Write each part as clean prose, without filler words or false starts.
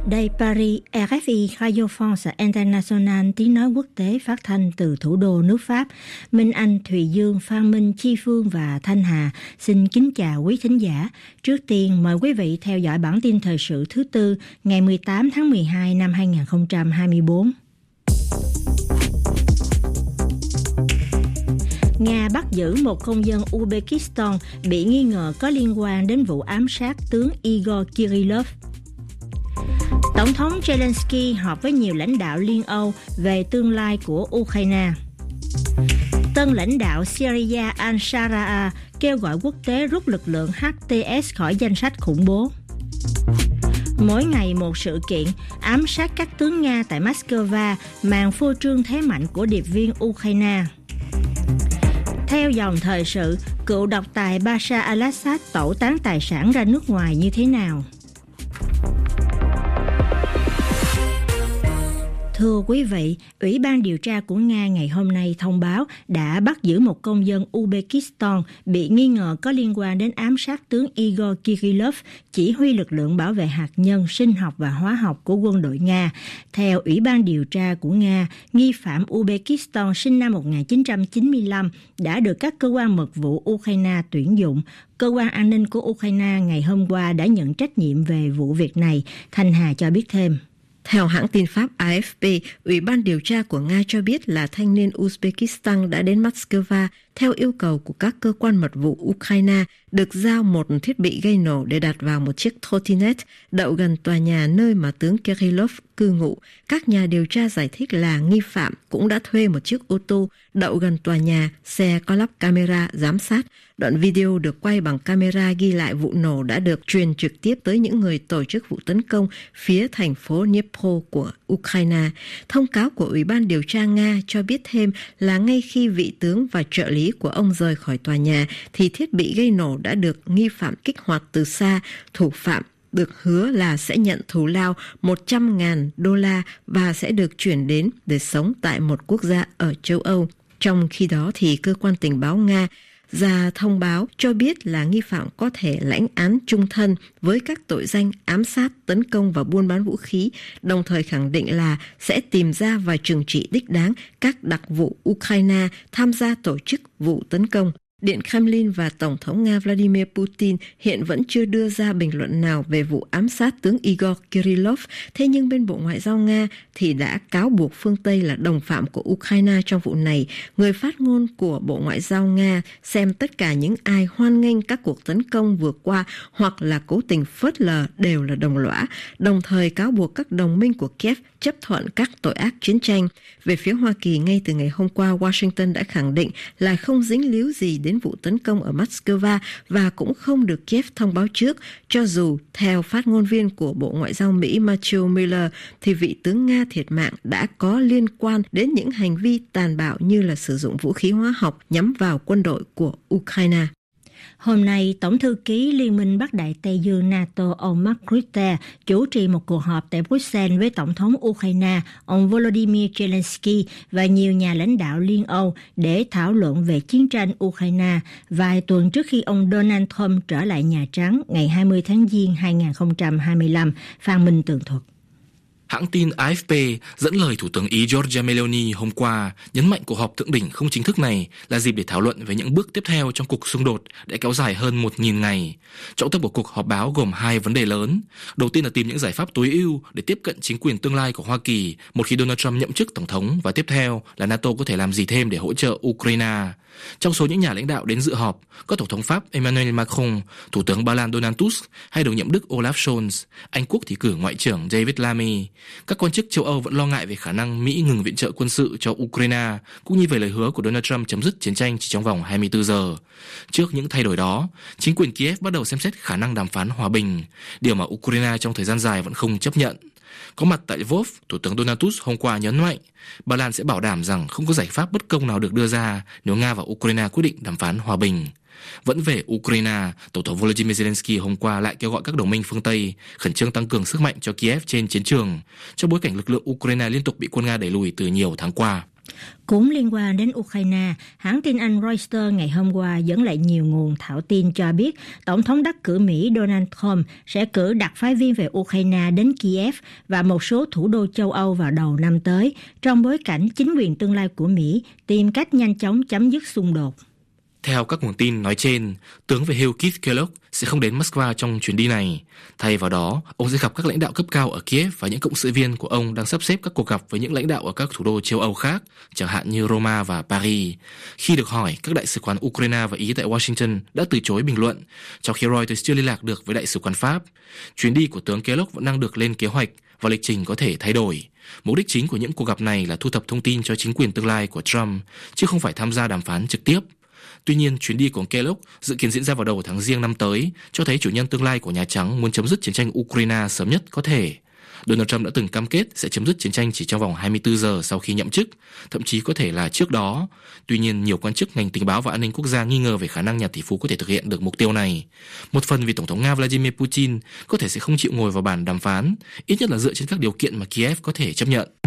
Đây Paris, RFI Radio France International tiếng nói quốc tế phát thanh từ thủ đô nước Pháp. Minh Anh, Thùy Dương, Phan Minh, Chi Phương và Thanh Hà xin kính chào quý thính giả. Trước tiên mời quý vị theo dõi bản tin thời sự thứ tư ngày 18 tháng 12 năm 2024. Nga bắt giữ một công dân Uzbekistan bị nghi ngờ có liên quan đến vụ ám sát tướng Igor Kirillov. Tổng thống Zelensky họp với nhiều lãnh đạo Liên Âu về tương lai của Ukraine. Tân lãnh đạo Syria al-Sharaa kêu gọi quốc tế rút lực lượng HTS khỏi danh sách khủng bố. Mỗi ngày một sự kiện ám sát các tướng Nga tại Moscow màn phô trương thế mạnh của điệp viên Ukraine. Theo dòng thời sự, cựu độc tài Bashar al-Assad tẩu tán tài sản ra nước ngoài như thế nào? Thưa quý vị, Ủy ban điều tra của Nga ngày hôm nay thông báo đã bắt giữ một công dân Uzbekistan bị nghi ngờ có liên quan đến ám sát tướng Igor Kirillov, chỉ huy lực lượng bảo vệ hạt nhân, sinh học và hóa học của quân đội Nga. Theo Ủy ban điều tra của Nga, nghi phạm Uzbekistan sinh năm 1995 đã được các cơ quan mật vụ Ukraine tuyển dụng. Cơ quan an ninh của Ukraine ngày hôm qua đã nhận trách nhiệm về vụ việc này. Thanh Hà cho biết thêm. Theo hãng tin Pháp AFP, Ủy ban điều tra của Nga cho biết là thanh niên Uzbekistan đã đến Moscow theo yêu cầu của các cơ quan mật vụ Ukraine, được giao một thiết bị gây nổ để đặt vào một chiếc trotinet đậu gần tòa nhà nơi mà tướng Kirillov cư ngụ. Các nhà điều tra giải thích là nghi phạm cũng đã thuê một chiếc ô tô đậu gần tòa nhà, xe có lắp camera giám sát. Đoạn video được quay bằng camera ghi lại vụ nổ đã được truyền trực tiếp tới những người tổ chức vụ tấn công phía thành phố Dnipro của Ukraine. Thông cáo của Ủy ban điều tra Nga cho biết thêm là ngay khi vị tướng và trợ lý của ông rời khỏi tòa nhà thì thiết bị gây nổ đã được nghi phạm kích hoạt từ xa. Thủ phạm được hứa là sẽ nhận thù lao $100,000 và sẽ được chuyển đến để sống tại một quốc gia ở châu Âu. Trong khi đó thì cơ quan tình báo Nga ra thông báo cho biết là nghi phạm có thể lãnh án chung thân với các tội danh ám sát, tấn công và buôn bán vũ khí, đồng thời khẳng định là sẽ tìm ra và trừng trị đích đáng các đặc vụ Ukraine tham gia tổ chức vụ tấn công. Điện Kremlin và Tổng thống Nga Vladimir Putin hiện vẫn chưa đưa ra bình luận nào về vụ ám sát tướng Igor Kirillov, thế nhưng bên Bộ Ngoại giao Nga thì đã cáo buộc phương Tây là đồng phạm của Ukraine trong vụ này. Người phát ngôn của Bộ Ngoại giao Nga xem tất cả những ai hoan nghênh các cuộc tấn công vừa qua hoặc là cố tình phớt lờ đều là đồng lõa, đồng thời cáo buộc các đồng minh của Kiev chấp thuận các tội ác chiến tranh. Về phía Hoa Kỳ, ngay từ ngày hôm qua, Washington đã khẳng định là không dính líu gì đến vụ tấn công ở Moscow và cũng không được Kiev thông báo trước, cho dù theo phát ngôn viên của Bộ Ngoại giao Mỹ Matthew Miller thì vị tướng Nga thiệt mạng đã có liên quan đến những hành vi tàn bạo như là sử dụng vũ khí hóa học nhắm vào quân đội của Ukraine. Hôm nay, Tổng thư ký Liên minh Bắc Đại Tây Dương NATO ông Mark Rutte chủ trì một cuộc họp tại Bruxelles với Tổng thống Ukraine ông Volodymyr Zelensky và nhiều nhà lãnh đạo Liên Âu để thảo luận về chiến tranh Ukraine vài tuần trước khi ông Donald Trump trở lại Nhà Trắng ngày 20 tháng Giêng 2025. Phan Minh tường thuật. Hãng tin AFP dẫn lời Thủ tướng Ý Giorgia Meloni hôm qua nhấn mạnh cuộc họp thượng đỉnh không chính thức này là dịp để thảo luận về những bước tiếp theo trong cuộc xung đột đã kéo dài hơn 1.000 ngày. Trọng tâm của cuộc họp báo gồm hai vấn đề lớn. Đầu tiên là tìm những giải pháp tối ưu để tiếp cận chính quyền tương lai của Hoa Kỳ một khi Donald Trump nhậm chức Tổng thống, và tiếp theo là NATO có thể làm gì thêm để hỗ trợ Ukraine. Trong số những nhà lãnh đạo đến dự họp có Tổng thống Pháp Emmanuel Macron, Thủ tướng Ba Lan Donald Tusk hay đồng nhiệm Đức Olaf Scholz. Anh Quốc thì cử Ngoại trưởng David Lammy. Các quan chức châu Âu vẫn lo ngại về khả năng Mỹ ngừng viện trợ quân sự cho Ukraine, cũng như về lời hứa của Donald Trump chấm dứt chiến tranh chỉ trong vòng 24 giờ. Trước những thay đổi đó, chính quyền Kiev bắt đầu xem xét khả năng đàm phán hòa bình, điều mà Ukraine trong thời gian dài vẫn không chấp nhận. Có mặt tại Lvov, Thủ tướng Donald Tusk hôm qua nhấn mạnh Ba Lan sẽ bảo đảm rằng không có giải pháp bất công nào được đưa ra nếu Nga và Ukraine quyết định đàm phán hòa bình. Vẫn về Ukraine, Tổng thống Volodymyr Zelensky hôm qua lại kêu gọi các đồng minh phương Tây khẩn trương tăng cường sức mạnh cho Kiev trên chiến trường, trong bối cảnh lực lượng Ukraine liên tục bị quân Nga đẩy lùi từ nhiều tháng qua. Cũng liên quan đến Ukraine, hãng tin Anh Reuters ngày hôm qua dẫn lại nhiều nguồn thạo tin cho biết Tổng thống đắc cử Mỹ Donald Trump sẽ cử đặc phái viên về Ukraine đến Kiev và một số thủ đô châu Âu vào đầu năm tới, trong bối cảnh chính quyền tương lai của Mỹ tìm cách nhanh chóng chấm dứt xung đột. Theo các nguồn tin nói trên, tướng về hưu Keith Kellogg sẽ không đến Moscow trong chuyến đi này. Thay vào đó, ông sẽ gặp các lãnh đạo cấp cao ở Kiev và những cộng sự viên của ông đang sắp xếp các cuộc gặp với những lãnh đạo ở các thủ đô châu Âu khác, chẳng hạn như Roma và Paris. Khi được hỏi, các đại sứ quán Ukraine và Ý tại Washington đã từ chối bình luận, trong khi Reuters chưa liên lạc được với đại sứ quán Pháp. Chuyến đi của tướng Kellogg vẫn đang được lên kế hoạch và lịch trình có thể thay đổi. Mục đích chính của những cuộc gặp này là thu thập thông tin cho chính quyền tương lai của Trump, chứ không phải tham gia đàm phán trực tiếp. Tuy nhiên, chuyến đi của Kellogg dự kiến diễn ra vào đầu tháng Giêng năm tới, cho thấy chủ nhân tương lai của Nhà Trắng muốn chấm dứt chiến tranh Ukraine sớm nhất có thể. Donald Trump đã từng cam kết sẽ chấm dứt chiến tranh chỉ trong vòng 24 giờ sau khi nhậm chức, thậm chí có thể là trước đó. Tuy nhiên, nhiều quan chức ngành tình báo và an ninh quốc gia nghi ngờ về khả năng nhà tỷ phú có thể thực hiện được mục tiêu này. Một phần vì Tổng thống Nga Vladimir Putin có thể sẽ không chịu ngồi vào bàn đàm phán, ít nhất là dựa trên các điều kiện mà Kiev có thể chấp nhận.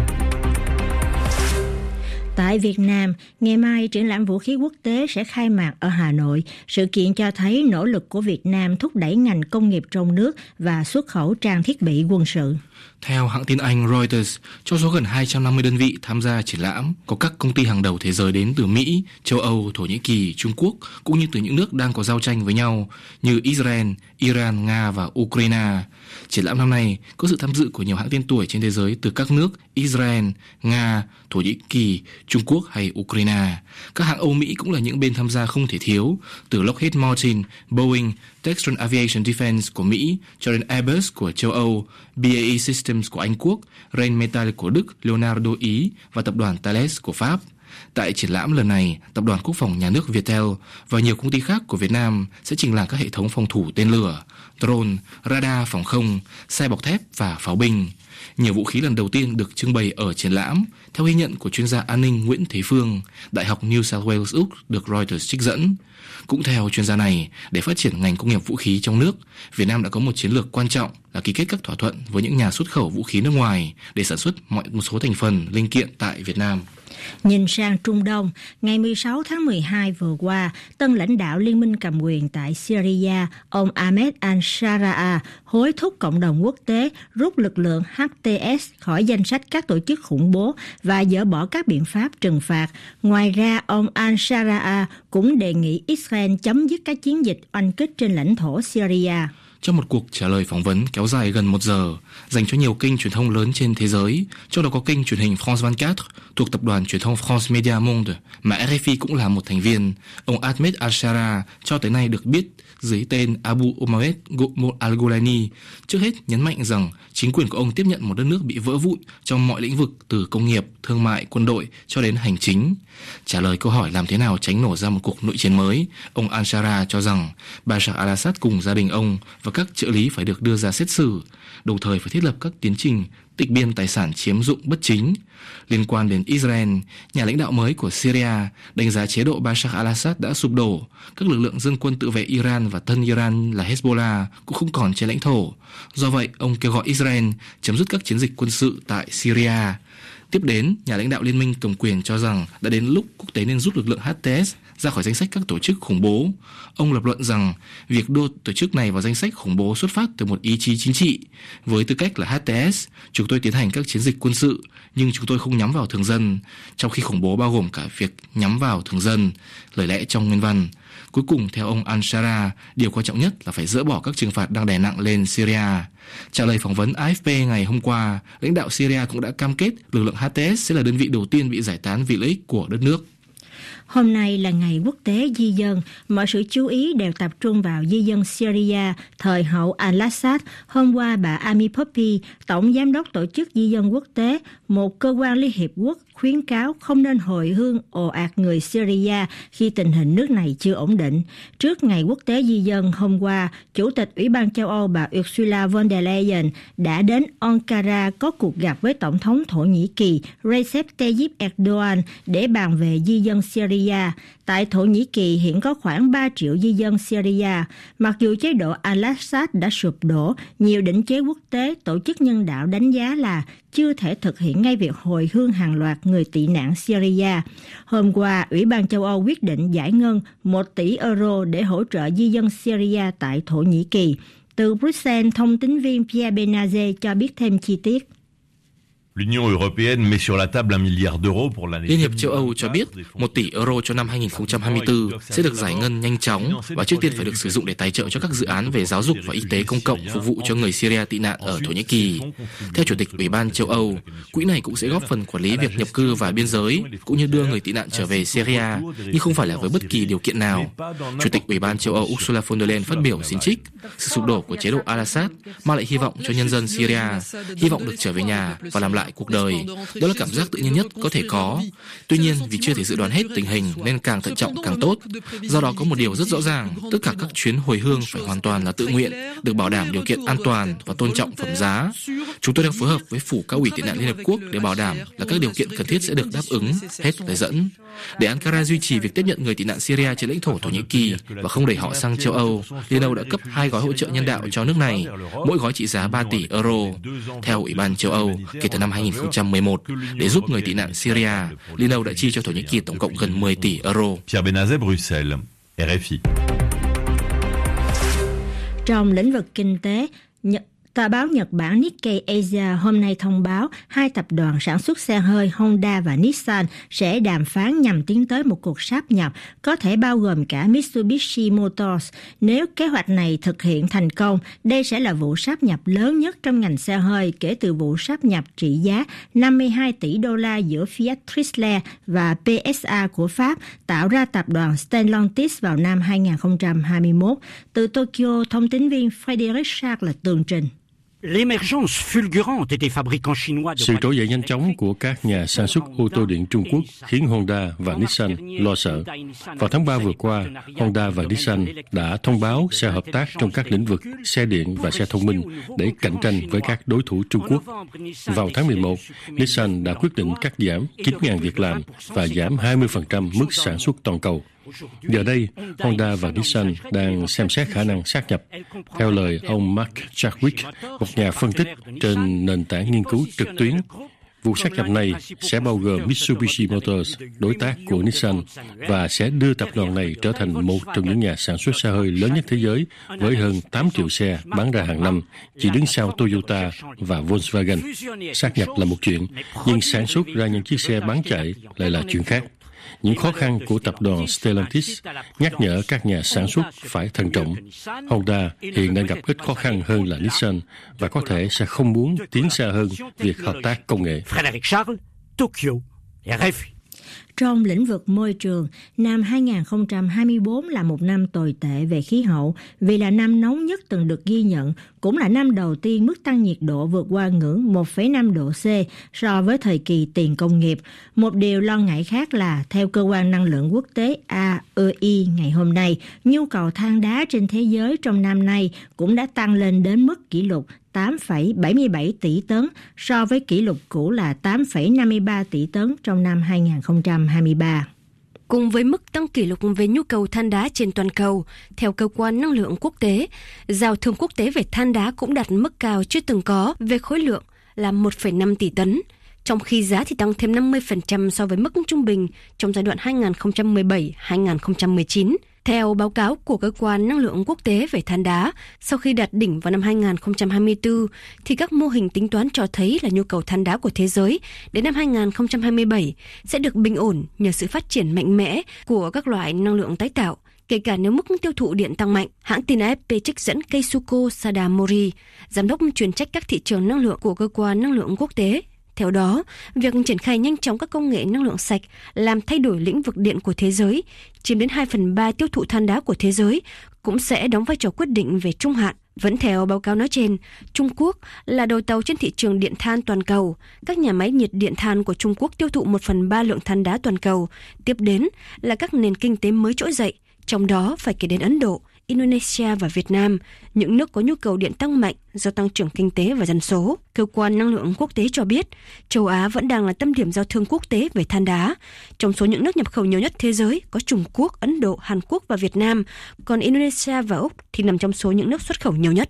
Tại Việt Nam, ngày mai triển lãm vũ khí quốc tế sẽ khai mạc ở Hà Nội. Sự kiện cho thấy nỗ lực của Việt Nam thúc đẩy ngành công nghiệp trong nước và xuất khẩu trang thiết bị quân sự. Theo hãng tin Anh Reuters, trong số gần 250 đơn vị tham gia triển lãm, có các công ty hàng đầu thế giới đến từ Mỹ, châu Âu, Thổ Nhĩ Kỳ, Trung Quốc, cũng như từ những nước đang có giao tranh với nhau như Israel, Iran, Nga và Ukraine. Triển lãm năm nay có sự tham dự của nhiều hãng tên tuổi trên thế giới từ các nước Israel, Nga, Thổ Nhĩ Kỳ, Trung Quốc hay Ukraine. Các hãng Âu Mỹ cũng là những bên tham gia không thể thiếu, từ Lockheed Martin, Boeing, Textron Aviation Defense của Mỹ cho đến Airbus của châu Âu, BAE Systems của Anh Quốc, Rheinmetall của Đức, Leonardo Ý và tập đoàn Thales của Pháp. Tại triển lãm lần này, Tập đoàn Quốc phòng Nhà nước Viettel và nhiều công ty khác của Việt Nam sẽ trình làng các hệ thống phòng thủ tên lửa, drone, radar phòng không, xe bọc thép và pháo binh. Nhiều vũ khí lần đầu tiên được trưng bày ở triển lãm, theo ghi nhận của chuyên gia an ninh Nguyễn Thế Phương, Đại học New South Wales Úc được Reuters trích dẫn. Cũng theo chuyên gia này, để phát triển ngành công nghiệp vũ khí trong nước, Việt Nam đã có một chiến lược quan trọng là ký kết các thỏa thuận với những nhà xuất khẩu vũ khí nước ngoài để sản xuất một số thành phần linh kiện tại Việt Nam. Nhìn sang Trung Đông, ngày 16 tháng 12 vừa qua, tân lãnh đạo liên minh cầm quyền tại Syria, ông Ahmed al-Sharaa, hối thúc cộng đồng quốc tế rút lực lượng HTS khỏi danh sách các tổ chức khủng bố và dỡ bỏ các biện pháp trừng phạt. Ngoài ra, ông al-Sharaa cũng đề nghị Israel chấm dứt các chiến dịch oanh kích trên lãnh thổ Syria. Trong một cuộc trả lời phỏng vấn kéo dài gần 1 giờ, dành cho nhiều kênh truyền thông lớn trên thế giới, trong đó có kênh truyền hình France 24 thuộc tập đoàn truyền thông France Media Monde, mà RFI cũng là một thành viên, ông Ahmed al-Sharaa cho tới nay được biết dưới tên Abu Umayyad al-Golani, trước hết nhấn mạnh rằng chính quyền của ông tiếp nhận một đất nước bị vỡ vụn trong mọi lĩnh vực từ công nghiệp, thương mại, quân đội cho đến hành chính. Trả lời câu hỏi làm thế nào tránh nổ ra một cuộc nội chiến mới, ông al-Sharaa cho rằng Bashar al-Assad cùng gia đình ông và các trợ lý phải được đưa ra xét xử, đồng thời phải thiết lập các tiến trình tịch biên tài sản chiếm dụng bất chính. Liên quan đến Israel, nhà lãnh đạo mới của Syria đánh giá chế độ Bashar al-Assad đã sụp đổ, các lực lượng dân quân tự vệ Iran và thân Iran là Hezbollah cũng không còn trên lãnh thổ. Do vậy, ông kêu gọi Israel chấm dứt các chiến dịch quân sự tại Syria. Tiếp đến, nhà lãnh đạo liên minh cầm quyền cho rằng đã đến lúc quốc tế nên rút lực lượng HTS ra khỏi danh sách các tổ chức khủng bố. Ông lập luận rằng việc đưa tổ chức này vào danh sách khủng bố xuất phát từ một ý chí chính trị. Với tư cách là HTS, chúng tôi tiến hành các chiến dịch quân sự, nhưng chúng tôi không nhắm vào thường dân, trong khi khủng bố bao gồm cả việc nhắm vào thường dân, lời lẽ trong nguyên văn. Cuối cùng, theo ông al-Sharaa, điều quan trọng nhất là phải dỡ bỏ các trừng phạt đang đè nặng lên Syria. Trả lời phỏng vấn AFP ngày hôm qua, lãnh đạo Syria cũng đã cam kết lực lượng HTS sẽ là đơn vị đầu tiên bị giải tán vì lợi ích của đất nước. Hôm nay là ngày quốc tế di dân, mọi sự chú ý đều tập trung vào di dân Syria thời hậu al-Assad. Hôm qua, bà Amy Poppy, Tổng Giám đốc Tổ chức Di dân Quốc tế, một cơ quan Liên Hiệp Quốc, khuyến cáo không nên hồi hương ồ ạt người Syria khi tình hình nước này chưa ổn định. Trước ngày quốc tế di dân hôm qua, Chủ tịch Ủy ban châu Âu bà Ursula von der Leyen đã đến Ankara có cuộc gặp với Tổng thống Thổ Nhĩ Kỳ Recep Tayyip Erdogan để bàn về di dân Syria. Tại Thổ Nhĩ Kỳ hiện có khoảng 3 triệu di dân Syria. Mặc dù chế độ al-Assad đã sụp đổ, nhiều định chế quốc tế, tổ chức nhân đạo đánh giá là chưa thể thực hiện ngay việc hồi hương hàng loạt người tị nạn Syria. Hôm qua, Ủy ban châu Âu quyết định giải ngân 1 tỷ euro để hỗ trợ di dân Syria tại Thổ Nhĩ Kỳ. Từ Bruxelles, thông tín viên Pierre Benazet cho biết thêm chi tiết. Liên hiệp châu Âu cho biết 1 tỷ euro cho năm 2024 sẽ được giải ngân nhanh chóng và trước tiên phải được sử dụng để tài trợ cho các dự án về giáo dục và y tế công cộng phục vụ cho người Syria tị nạn ở Thổ Nhĩ Kỳ. Theo Chủ tịch Ủy ban châu Âu, quỹ này cũng sẽ góp phần quản lý việc nhập cư và biên giới cũng như đưa người tị nạn trở về Syria, nhưng không phải là với bất kỳ điều kiện nào. Chủ tịch Ủy ban châu Âu Ursula von der Leyen phát biểu xin trích sự sụp đổ của chế độ al-Assad mang lại hy vọng cho nhân dân Syria, hy vọng được trở về nhà và làm lại cuộc đời. Đó là cảm giác tự nhiên nhất có thể có. Tuy nhiên, vì chưa thể dự đoán hết tình hình nên càng thận trọng càng tốt. Do đó có một điều rất rõ ràng, tất cả các chuyến hồi hương phải hoàn toàn là tự nguyện, được bảo đảm điều kiện an toàn và tôn trọng phẩm giá. Chúng tôi đang phối hợp với phủ cao ủy tị nạn Liên Hợp Quốc để bảo đảm là các điều kiện cần thiết sẽ được đáp ứng. Hết lời dẫn. Để Ankara duy trì việc tiếp nhận người tị nạn Syria trên lãnh thổ Thổ Nhĩ Kỳ và không đẩy họ sang châu Âu, Liên Âu đã cấp 2 gói hỗ trợ nhân đạo cho nước này, mỗi gói trị giá 3 tỷ euro. Theo Ủy ban châu Âu, kể từ năm 2011, để giúp người tị nạn Syria, Liên Âu đã chi cho Thổ Nhĩ Kỳ tổng cộng gần 10 tỷ euro. Pierre Benazet, Bruxelles, RFI. Trong lĩnh vực kinh tế, tờ báo Nhật Bản Nikkei Asia hôm nay thông báo hai tập đoàn sản xuất xe hơi Honda và Nissan sẽ đàm phán nhằm tiến tới một cuộc sáp nhập, có thể bao gồm cả Mitsubishi Motors. Nếu kế hoạch này thực hiện thành công, đây sẽ là vụ sáp nhập lớn nhất trong ngành xe hơi kể từ vụ sáp nhập trị giá 52 tỷ đô la giữa Fiat Chrysler và PSA của Pháp, tạo ra tập đoàn Stellantis vào năm 2021. Từ Tokyo, thông tín viên Frédéric Charles là tường trình. Sự trỗi dậy nhanh chóng của các nhà sản xuất ô tô điện Trung Quốc khiến Honda và Nissan lo sợ. Vào tháng 3 vừa qua, Honda và Nissan đã thông báo sẽ hợp tác trong các lĩnh vực xe điện và xe thông minh để cạnh tranh với các đối thủ Trung Quốc. Vào tháng 11, Nissan đã quyết định cắt giảm 9.000 việc làm và giảm 20% mức sản xuất toàn cầu. Giờ đây, Honda và Nissan đang xem xét khả năng sát nhập. Theo lời ông Mark Chadwick, một nhà phân tích trên nền tảng nghiên cứu trực tuyến, vụ sát nhập này sẽ bao gồm Mitsubishi Motors, đối tác của Nissan, và sẽ đưa tập đoàn này trở thành một trong những nhà sản xuất xe hơi lớn nhất thế giới với hơn 8 triệu xe bán ra hàng năm, chỉ đứng sau Toyota và Volkswagen. Sát nhập là một chuyện, nhưng sản xuất ra những chiếc xe bán chạy lại là chuyện khác. Những khó khăn của tập đoàn Stellantis nhắc nhở các nhà sản xuất phải thận trọng. Honda hiện đang gặp ít khó khăn hơn là Nissan và có thể sẽ không muốn tiến xa hơn việc hợp tác công nghệ. Trong lĩnh vực môi trường, năm 2024 là một năm tồi tệ về khí hậu vì là năm nóng nhất từng được ghi nhận, cũng là năm đầu tiên mức tăng nhiệt độ vượt qua ngưỡng 1,5 độ C so với thời kỳ tiền công nghiệp. Một điều lo ngại khác là, theo Cơ quan Năng lượng Quốc tế AEI ngày hôm nay, nhu cầu than đá trên thế giới trong năm nay cũng đã tăng lên đến mức kỷ lục 8,77 tỷ tấn so với kỷ lục cũ là 8,53 tỷ tấn trong năm 2023. Cùng với mức tăng kỷ lục về nhu cầu than đá trên toàn cầu, theo Cơ quan Năng lượng Quốc tế, giao thương quốc tế về than đá cũng đạt mức cao chưa từng có về khối lượng là 1,5 tỷ tấn, trong khi giá thì tăng thêm 50% so với mức trung bình trong giai đoạn 2017-2019. Theo báo cáo của Cơ quan Năng lượng Quốc tế về than đá, sau khi đạt đỉnh vào năm 2024, thì các mô hình tính toán cho thấy là nhu cầu than đá của thế giới đến năm 2027 sẽ được bình ổn nhờ sự phát triển mạnh mẽ của các loại năng lượng tái tạo, kể cả nếu mức tiêu thụ điện tăng mạnh. Hãng tin AFP trích dẫn Keisuko Sadamori, giám đốc chuyên trách các thị trường năng lượng của Cơ quan Năng lượng Quốc tế. Theo đó, việc triển khai nhanh chóng các công nghệ năng lượng sạch làm thay đổi lĩnh vực điện của thế giới, chiếm đến 2/3 tiêu thụ than đá của thế giới, cũng sẽ đóng vai trò quyết định về trung hạn. Vẫn theo báo cáo nói trên, Trung Quốc là đầu tàu trên thị trường điện than toàn cầu. Các nhà máy nhiệt điện than của Trung Quốc tiêu thụ 1/3 lượng than đá toàn cầu. Tiếp đến là các nền kinh tế mới trỗi dậy, trong đó phải kể đến Ấn Độ, Indonesia và Việt Nam, những nước có nhu cầu điện tăng mạnh do tăng trưởng kinh tế và dân số. Cơ quan năng lượng quốc tế cho biết, châu Á vẫn đang là tâm điểm giao thương quốc tế về than đá. Trong số những nước nhập khẩu nhiều nhất thế giới có Trung Quốc, Ấn Độ, Hàn Quốc và Việt Nam, còn Indonesia và Úc thì nằm trong số những nước xuất khẩu nhiều nhất.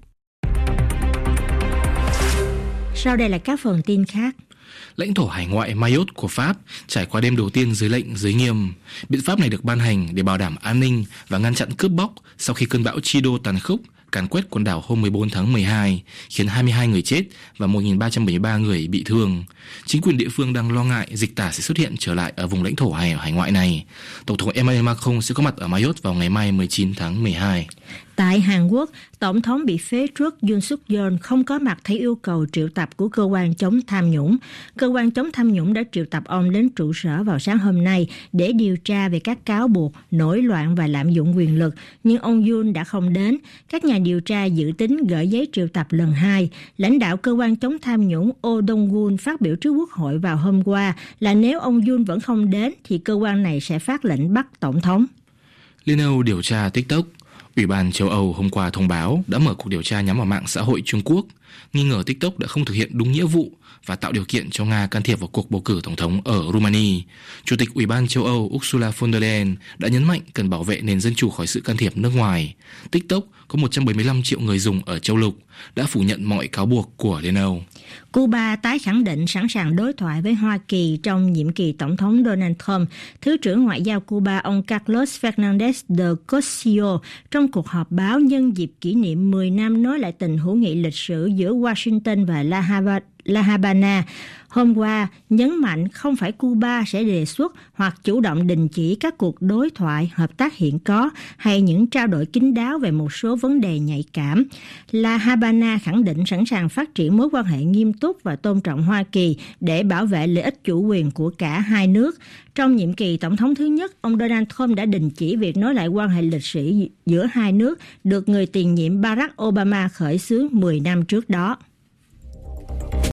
Sau đây là các phần tin khác. Lãnh thổ hải ngoại Mayotte của Pháp trải qua đêm đầu tiên dưới lệnh giới nghiêm. Biện pháp này được ban hành để bảo đảm an ninh và ngăn chặn cướp bóc sau khi cơn bão Chido tàn khốc càn quét quần đảo hôm 14 tháng 12, khiến 22 người chết và 1.373 người bị thương. Chính quyền địa phương đang lo ngại dịch tả sẽ xuất hiện trở lại ở vùng lãnh thổ hải ngoại này. Tổng thống Emmanuel Macron sẽ có mặt ở Mayotte vào ngày mai 19 tháng 12. Tại Hàn Quốc, Tổng thống bị phế truất Yoon suk yeol không có mặt theo yêu cầu triệu tập của cơ quan chống tham nhũng. Cơ quan chống tham nhũng đã triệu tập ông đến trụ sở vào sáng hôm nay để điều tra về các cáo buộc nổi loạn và lạm dụng quyền lực, nhưng ông Yoon đã không đến. Các nhà điều tra dự tính gửi giấy triệu tập lần 2. Lãnh đạo cơ quan chống tham nhũng Oh Dong-gun phát biểu trước Quốc hội vào hôm qua là nếu ông Yoon vẫn không đến thì cơ quan này sẽ phát lệnh bắt tổng thống. Liên Âu điều tra TikTok. Ủy ban châu Âu hôm qua thông báo đã mở cuộc điều tra nhắm vào mạng xã hội Trung Quốc, nghi ngờ TikTok đã không thực hiện đúng nghĩa vụ và tạo điều kiện cho Nga can thiệp vào cuộc bầu cử tổng thống ở Romania. Chủ tịch Ủy ban châu Âu Ursula von der Leyen đã nhấn mạnh cần bảo vệ nền dân chủ khỏi sự can thiệp nước ngoài. TikTok có 175 triệu người dùng ở châu lục, đã phủ nhận mọi cáo buộc của Liên Âu. Cuba tái khẳng định sẵn sàng đối thoại với Hoa Kỳ trong nhiệm kỳ Tổng thống Donald Trump. Thứ trưởng Ngoại giao Cuba ông Carlos Fernandez de Cosio trong cuộc họp báo nhân dịp kỷ niệm 10 năm nối lại tình hữu nghị lịch sử giữa Washington và La Habana hôm qua nhấn mạnh không phải Cuba sẽ đề xuất hoặc chủ động đình chỉ các cuộc đối thoại, hợp tác hiện có hay những trao đổi kín đáo về một số vấn đề nhạy cảm. La Habana khẳng định sẵn sàng phát triển mối quan hệ nghiêm túc và tôn trọng Hoa Kỳ để bảo vệ lợi ích chủ quyền của cả hai nước. Trong nhiệm kỳ Tổng thống thứ nhất, ông Donald Trump đã đình chỉ việc nối lại quan hệ lịch sử giữa hai nước được người tiền nhiệm Barack Obama khởi xướng 10 năm trước đó.